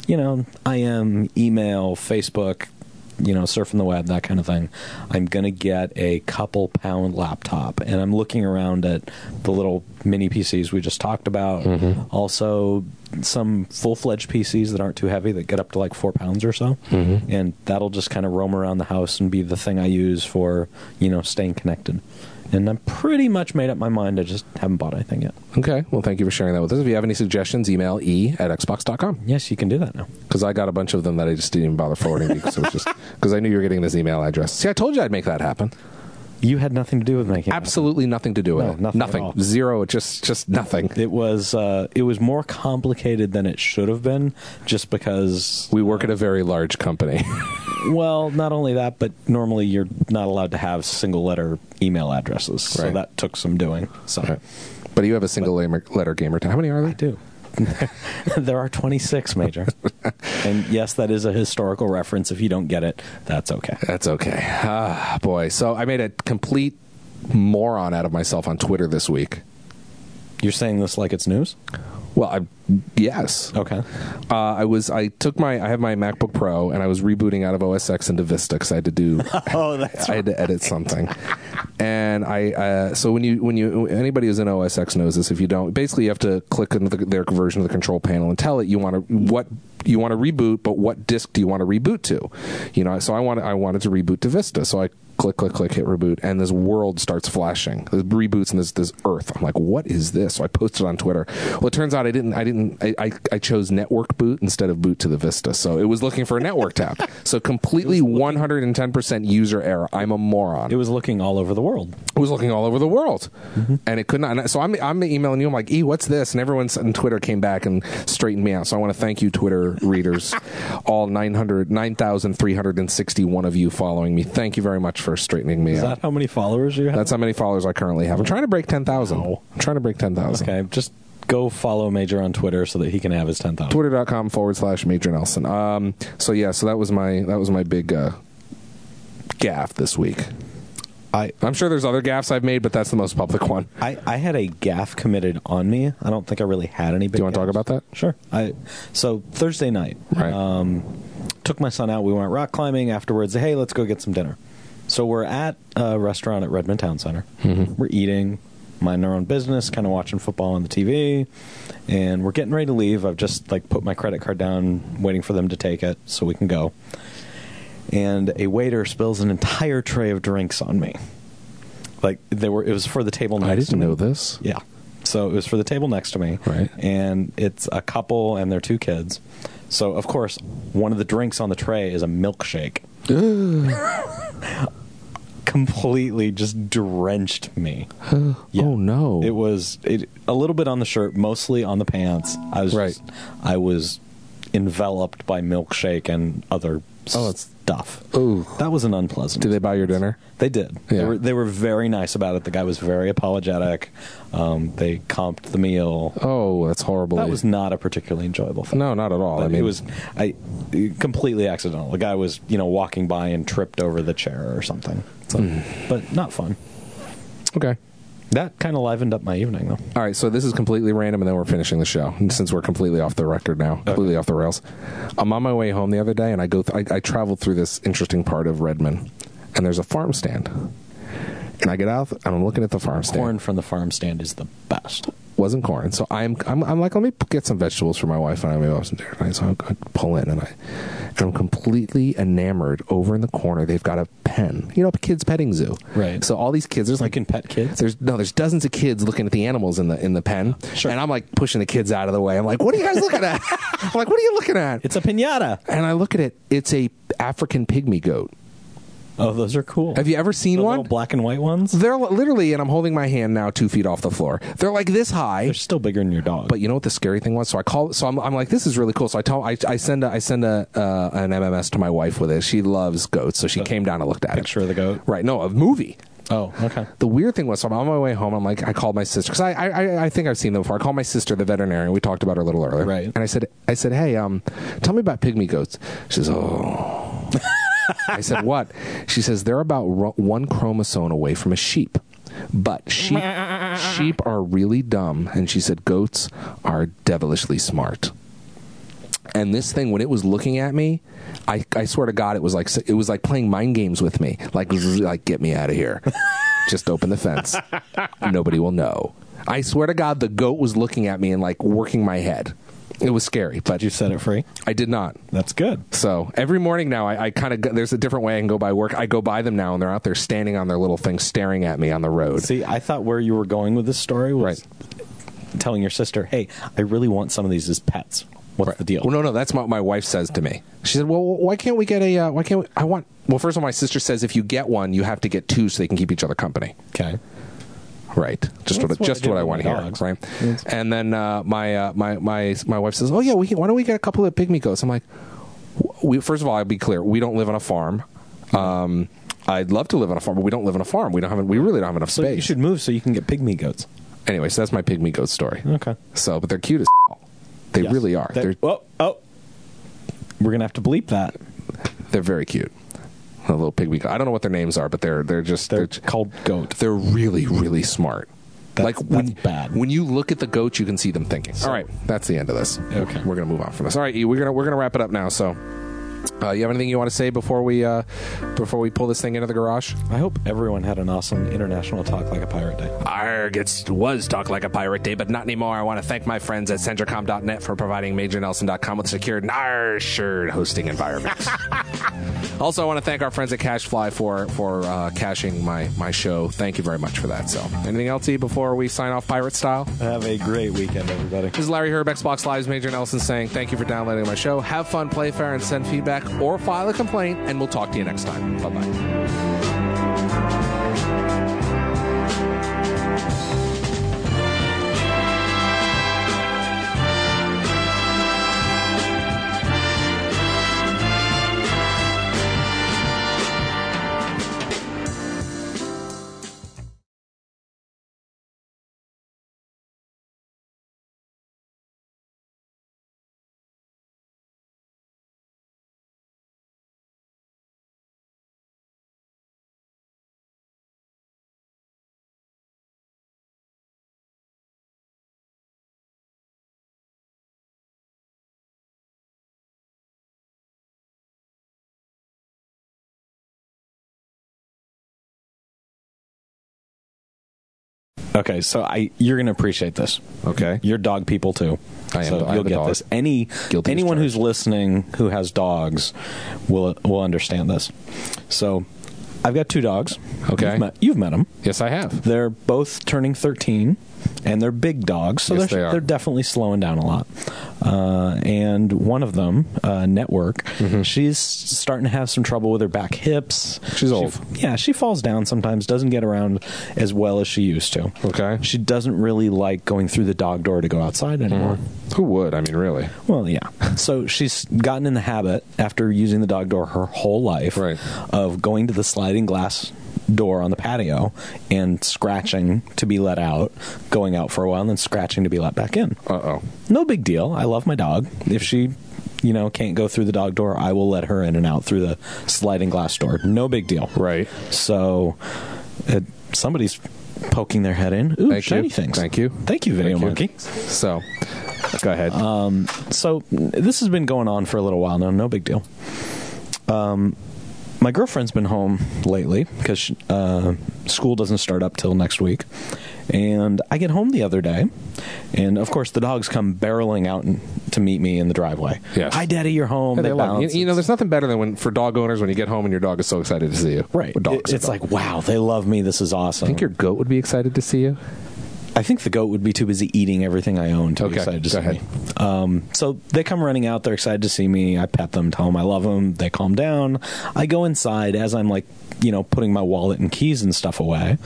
IM, email, Facebook, surfing the web, that kind of thing, I'm going to get a couple pound laptop. And I'm looking around at the little mini PCs we just talked about. Mm-hmm. Also, some full-fledged PCs that aren't too heavy that get up to like 4 pounds or so. Mm-hmm. And that'll just kind of roam around the house and be the thing I use for, staying connected. And I'm pretty much made up my mind. I just haven't bought anything yet. Okay. Well, thank you for sharing that with us. If you have any suggestions, email e@xbox.com. Yes, you can do that now. Because I got a bunch of them that I just didn't even bother forwarding because it was just because I knew you were getting this email address. See, I told you I'd make that happen. You had nothing to do with making it absolutely happen. Nothing to do with it. Nothing. At all. Zero. Just nothing. It was more complicated than it should have been, just because we work at a very large company. Well, not only that, but normally you're not allowed to have single-letter email addresses, so that took some doing. So, right. But you have a single-letter gamer tag. How many are there? I do. There are 26, Major. And yes, that is a historical reference. If you don't get it, that's okay. That's okay. Ah, boy. So I made a complete moron out of myself on Twitter this week. You're saying this like it's news? Well, yes. Okay. I have my MacBook Pro, and I was rebooting out of OS X into Vista because I had to do. I had to edit something, and so when anybody who's in OS X knows this. If you don't, basically you have to click into their version of the control panel and tell it you want to reboot, but what disk do you want to reboot to? So I wanted to reboot to Vista, so I click, hit reboot, and this world starts flashing. This reboots and this Earth. I'm like, what is this? So I posted on Twitter. Well, it turns out I chose network boot instead of boot to the Vista. So it was looking for a network tab. So completely 110% user error. I'm a moron. It was looking all over the world. It was looking all over the world, and it could not. So I'm emailing you. I'm like, what's this? And everyone on Twitter came back and straightened me out. So I want to thank you, Twitter readers, all 9,361 of you following me. Thank you very much for straightening me out. Is that how many followers you have? That's how many followers I currently have. I'm trying to break 10,000. Wow. I'm trying to break 10,000. Okay, just go follow Major on Twitter so that he can have his 10,000. Twitter.com/Major Nelson. So that was my big gaffe this week. I'm sure there's other gaffes I've made, but that's the most public one. I had a gaffe committed on me. I don't think I really had any big Do you want to talk about that? Sure. So Thursday night, Right. Took my son out. We went rock climbing. Afterwards, hey, let's go get some dinner. So we're at a restaurant at Redmond Town Center. Mm-hmm. We're eating, minding our own business, kind of watching football on the TV, and we're getting ready to leave. I've just put my credit card down, waiting for them to take it so we can go. And a waiter spills an entire tray of drinks on me. It was for the table next to me. I didn't know this. Yeah. So it was for the table next to me. Right. And it's a couple and their 2 kids. So, of course, one of the drinks on the tray is a milkshake. Completely just drenched me. Yeah. Oh, no. It was a little bit on the shirt, mostly on the pants. I was enveloped by milkshake and other stuff. Ooh. That was an unpleasant. Did they buy your dinner? They did. Yeah. They were very nice about it. The guy was very apologetic. They comped the meal. Oh, that's horrible. That was not a particularly enjoyable thing. No, not at all. But it was completely accidental. The guy was, walking by and tripped over the chair or something. So, but not fun. Okay. That kind of livened up my evening, though. All right, so this is completely random, and then we're finishing the show, since we're completely off the record now, completely off the rails. I'm on my way home the other day, and I traveled through this interesting part of Redmond, and there's a farm stand. And I get out, and I'm looking at the farm stand. Corn from the farm stand is the best. Wasn't corn. So I'm like, let me get some vegetables for my wife and I. Maybe have some dinner tonight. So I pull in, and I'm completely enamored. Over in the corner, they've got a pen. Kids petting zoo. Right. So all these kids, there's You can pet kids? There's dozens of kids looking at the animals in the pen. Sure. And I'm like pushing the kids out of the way. I'm like, what are you guys looking at? I'm like, what are you looking at? It's a piñata. And I look at it. It's a African pygmy goat. Oh, those are cool. Have you ever seen the one? Little black and white ones? They're literally, and I'm holding my hand now 2 feet off the floor. They're like this high. They're still bigger than your dog. But you know what the scary thing was? So I'm like, this is really cool. So I send an MMS to my wife with it. She loves goats, so she came down and looked at Picture of the goat? Right? No, a movie. Oh, okay. The weird thing was, so I'm on my way home. I'm like, I called my sister because I think I've seen them before. I called my sister, the veterinarian. We talked about her a little earlier, right? And I said, hey, tell me about pygmy goats. She says, oh. I said, what? She says, they're about 1 chromosome away from a sheep. But sheep are really dumb. And she said, goats are devilishly smart. And this thing, when it was looking at me, I swear to God, it was like playing mind games with me. Like get me out of here. Just open the fence. Nobody will know. I swear to God, the goat was looking at me and working my head. It was scary, but did you set it free? I did not. That's good. So every morning now, I kind of there's a different way I can go by work. I go by them now, and they're out there standing on their little thing, staring at me on the road. See, I thought where you were going with this story was telling your sister, "Hey, I really want some of these as pets. What's the deal?" Well, no, that's what my wife says to me. She said, "Well, why can't we get a? Why can't we? I want? Well, first of all, my sister says if you get one, you have to get 2 so they can keep each other company." Okay. Right, just what I want to hear, right? And then my wife says, "Oh yeah, why don't we get a couple of pygmy goats?" I'm like, first of all, I'll be clear, we don't live on a farm. I'd love to live on a farm, but we don't live on a farm. We really don't have enough space. So you should move so you can get pygmy goats. Anyway, so that's my pygmy goat story. Okay. So, but they're cute as they really are. We're gonna have to bleep that. They're very cute. A little pygmy goat. I don't know what their names are, but they're called goat. They're really, really smart. That's bad. When you look at the goat, you can see them thinking. All right, that's the end of this. Okay, we're gonna move on from this. All right, we're gonna wrap it up now. So, You have anything you want to say before we pull this thing into the garage? I hope everyone had an awesome International Talk Like a Pirate Day. Arg, it was Talk Like a Pirate Day, but not anymore. I want to thank my friends at Centricom.net for providing MajorNelson.com with a secured and assured hosting environment. Also, I want to thank our friends at CashFly for caching my show. Thank you very much for that. So, anything else, E, before we sign off pirate style? Have a great weekend, everybody. This is Larry Herb, Xbox Live's Major Nelson, saying thank you for downloading my show. Have fun, play fair, and send feedback or file a complaint, and we'll talk to you next time. Bye-bye. Okay, so you're going to appreciate this. Okay. You're dog people too. I am. So I you'll have a get dog. this. Guilty Anyone as who's listening who has dogs will understand this. So I've got 2 dogs. Okay. You've met them. Yes, I have. They're both turning 13, and they're big dogs, so Yes, they are. they're definitely slowing down a lot. And one of them, Network, she's starting to have some trouble with her back hips. She's old. She falls down sometimes, doesn't get around as well as she used to. Okay. She doesn't really like going through the dog door to go outside anymore. Who would? I mean, really? Well, yeah. So she's gotten in the habit, after using the dog door her whole life, Right. of going to the sliding glass door on the patio and scratching to be let out, going out for a while, and then scratching to be let back in. Uh-oh. No big deal. I love my dog. If she, can't go through the dog door, I will let her in and out through the sliding glass door. No big deal. Right. So somebody's poking their head in. Ooh, Thank shiny you. things. Thank you. Thank you, Video Thank you. Monkey. So, go ahead. So this has been going on for a little while now. No big deal. My girlfriend's been home lately because school doesn't start up till next week. And I get home the other day, and of course the dogs come barreling out to meet me in the driveway. Yes. Hi, Daddy, you're home. Yeah, they love bounce. you. There's nothing better than for dog owners when you get home and your dog is so excited to see you. Right. Well, dogs It's like, wow, they love me. This is awesome. I think your goat would be excited to see you. I think the goat would be too busy eating everything I own to be Okay, excited to go see ahead. me. So they come running out. They're excited to see me. I pet them, tell them I love them. They calm down. I go inside as I'm putting my wallet and keys and stuff away.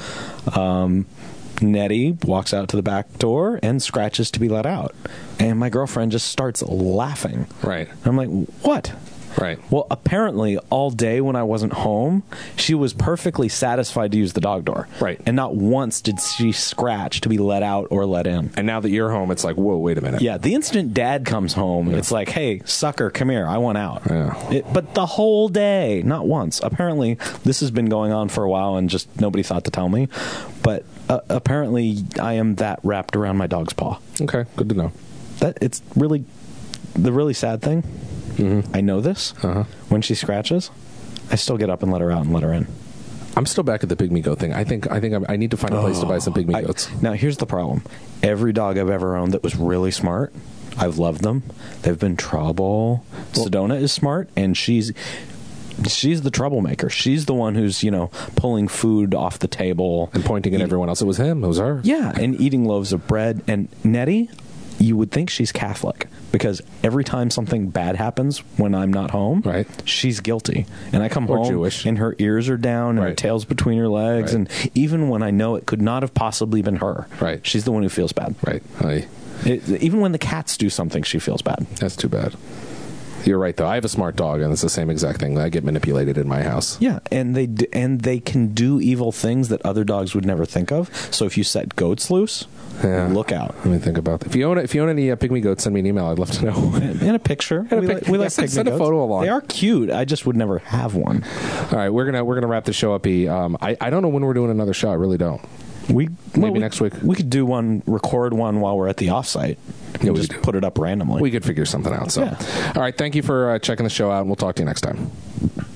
Nettie walks out to the back door and scratches to be let out. And my girlfriend just starts laughing. Right. I'm like, what? Right. Well, apparently, all day when I wasn't home, she was perfectly satisfied to use the dog door. Right. And not once did she scratch to be let out or let in. And now that you're home, it's like, whoa, wait a minute. Yeah, the instant Dad comes home, it's like, hey, sucker, come here, I want out. Yeah. But the whole day, not once. Apparently, this has been going on for a while and just nobody thought to tell me. But apparently, I am that wrapped around my dog's paw. Okay, good to know. It's really, the really sad thing. Mm-hmm. I know this. Uh-huh. When she scratches, I still get up and let her out and let her in. I'm still back at the pygmy goat thing. I think I need to find a place to buy some pygmy goats. Now, here's the problem. Every dog I've ever owned that was really smart, I've loved them. They've been trouble. Sedona is smart, and she's the troublemaker. She's the one who's, pulling food off the table. And pointing at everyone else. It was him. It was her. Yeah, and eating loaves of bread. And Nettie, you would think she's Catholic, because every time something bad happens when I'm not home, right, she's guilty. And I come or home, Jewish, and her ears are down, and right, her tail's between her legs, right, and even when I know it could not have possibly been her, right, she's the one who feels bad. Right. Even when the cats do something, she feels bad. That's too bad. You're right, though. I have a smart dog, and it's the same exact thing. I get manipulated in my house. Yeah, and they can do evil things that other dogs would never think of. So if you set goats loose, look out. Let me think about that. If you own any pygmy goats, send me an email. I'd love to know. And a picture. And we like send pygmy a photo along. They are cute. I just would never have one. All right, we're gonna wrap the show up. I don't know when we're doing another show. I really don't. Maybe next week. We could record one while we're at the offsite. and we just do. put it up randomly. We could figure something out. So, Yeah. all right. Thank you for checking the show out, and we'll talk to you next time.